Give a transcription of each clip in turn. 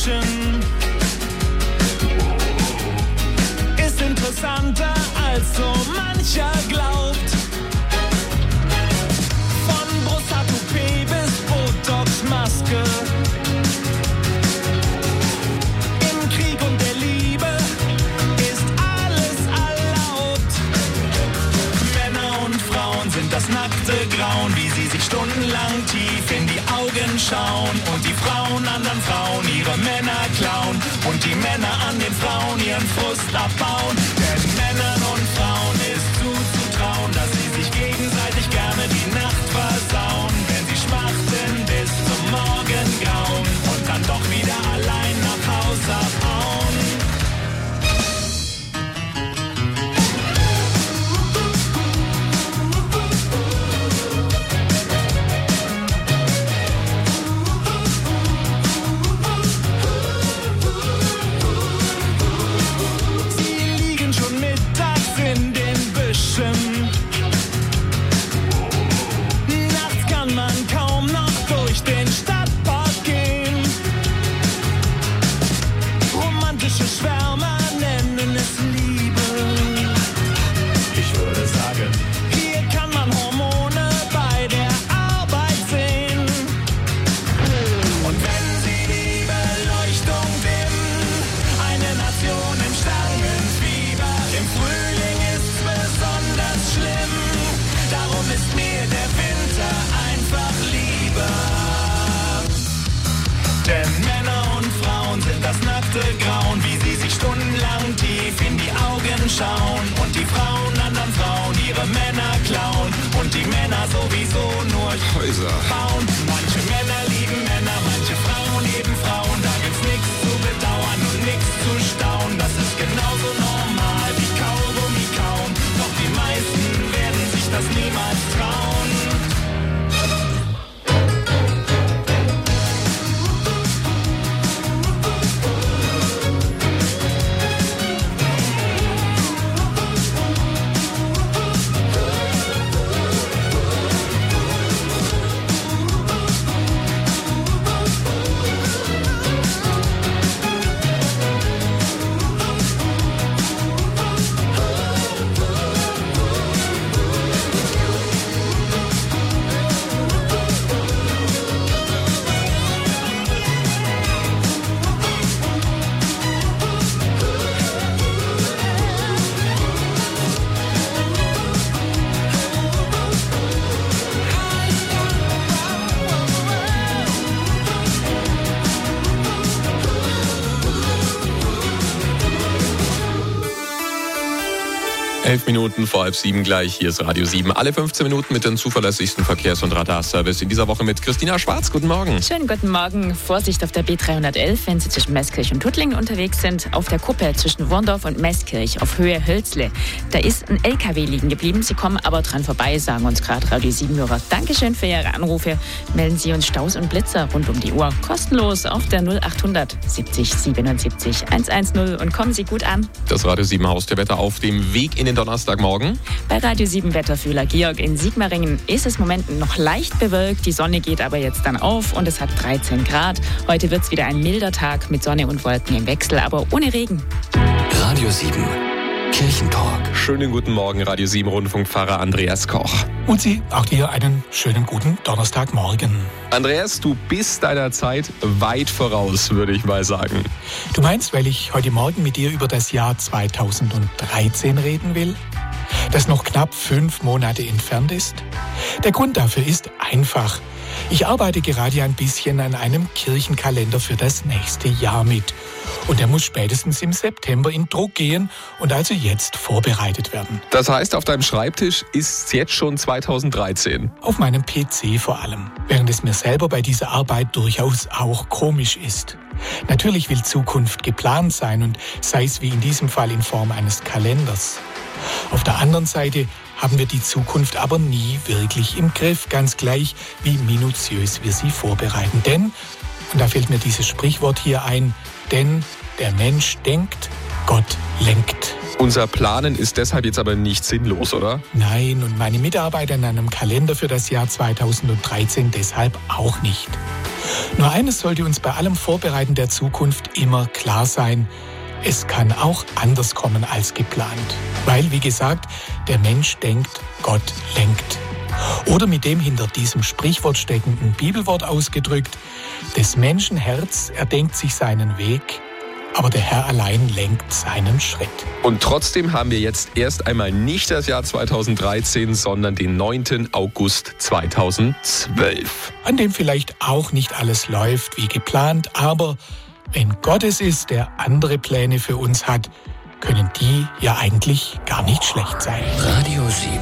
Büschen ist interessanter als so mancher glaubt. Von Brusthaar-Toupet bis Botox-Maske. Im Krieg und der Liebe ist alles erlaubt. Männer und Frauen sind das nackte Grauen, wie sie sich stundenlang tief in die Augen schauen. Und die Frauen anderen Frauen ihre Männer klauen. Und die Männer an den Frauen ihren Frust abbauen. Denn Männern und Frauen ist zuzutrauen, dass sie sich gegenseitig gerne die Nacht versauen. Wenn sie schmachten bis zum Morgengrauen und dann doch wieder allein nach Haus abhauen. Sie liegen schon mittags in den Büschen. Nachts kann man kaum noch durch den Stadtpark gehen. Romantische Schwärmer nennen es Liebe. Ich würde sagen, hier kann man Hormone bei der Arbeit sehen. Und wenn sie die Beleuchtung dimmen, eine Nation im Stangenfieber. Im Frühling ist's besonders schlimm. Darum ist mir der Winter einfach lieber. Denn Männer und Frauen sind das nackte Grauen, wie sie sich stundenlang tief in die Augen schauen. Und die Frauen anderen Frauen ihre Männer klauen. Und die Männer sowieso nur Häuser bauen. Manche Männer lieben Männer, manche Frauen lieben Frauen. Da gibt's nichts zu bedauern und nichts zu staunen. Das ist genauso normal wie Kaugummi kauen. Doch die meisten werden sich das niemals trauen. Minuten vor 6:30 gleich. Hier ist Radio 7. Alle 15 Minuten mit dem zuverlässigsten Verkehrs- und Radarservice. In dieser Woche mit Christina Schwarz. Guten Morgen. Schönen guten Morgen. Vorsicht auf der B311, wenn Sie zwischen Meßkirch und Tuttlingen unterwegs sind. Auf der Kuppe zwischen Worndorf und Meßkirch auf Höhe Hölzle. Da ist ein LKW liegen geblieben. Sie kommen aber dran vorbei, sagen uns gerade Radio 7-Hörer. Dankeschön für Ihre Anrufe. Melden Sie uns Staus und Blitzer rund um die Uhr. Kostenlos auf der 0800 70 77 110 und kommen Sie gut an. Das Radio 7 Haustierwetter auf dem Weg in den Donnerstagmorgen. Bei Radio 7 Wetterfühler Georg in Sigmaringen ist es im Moment noch leicht bewölkt. Die Sonne geht aber jetzt dann auf und es hat 13 Grad. Heute wird es wieder ein milder Tag mit Sonne und Wolken im Wechsel, aber ohne Regen. Radio 7 Kirchentalk. Schönen guten Morgen, Radio 7 Rundfunkpfarrer Andreas Koch. Und Sie, auch dir einen schönen guten Donnerstagmorgen. Andreas, du bist deiner Zeit weit voraus, würde ich mal sagen. Du meinst, weil ich heute Morgen mit dir über das Jahr 2013 reden will? Das noch knapp 5 Monate entfernt ist? Der Grund dafür ist einfach. Ich arbeite gerade ein bisschen an einem Kirchenkalender für das nächste Jahr mit. Und der muss spätestens im September in Druck gehen und also jetzt vorbereitet werden. Das heißt, auf deinem Schreibtisch ist jetzt schon 2013? Auf meinem PC vor allem. Während es mir selber bei dieser Arbeit durchaus auch komisch ist. Natürlich will Zukunft geplant sein und sei es wie in diesem Fall in Form eines Kalenders. Auf der anderen Seite haben wir die Zukunft aber nie wirklich im Griff, ganz gleich, wie minutiös wir sie vorbereiten. Denn, und da fällt mir dieses Sprichwort hier ein, denn der Mensch denkt, Gott lenkt. Unser Planen ist deshalb jetzt aber nicht sinnlos, oder? Nein, und meine Mitarbeiter an einem Kalender für das Jahr 2013 deshalb auch nicht. Nur eines sollte uns bei allem Vorbereiten der Zukunft immer klar sein: Es kann auch anders kommen als geplant. Weil, wie gesagt, der Mensch denkt, Gott lenkt. Oder mit dem hinter diesem Sprichwort steckenden Bibelwort ausgedrückt: Des Menschen Herz erdenkt sich seinen Weg, aber der Herr allein lenkt seinen Schritt. Und trotzdem haben wir jetzt erst einmal nicht das Jahr 2013, sondern den 9. August 2012. An dem vielleicht auch nicht alles läuft wie geplant, aber wenn Gott es ist, der andere Pläne für uns hat, können die ja eigentlich gar nicht schlecht sein. Radio 7.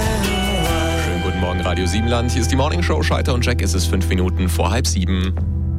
Radio 7 Land. Hier ist die Morning Show. Scheiter und Jack. Es ist 5 Minuten vor 6:30.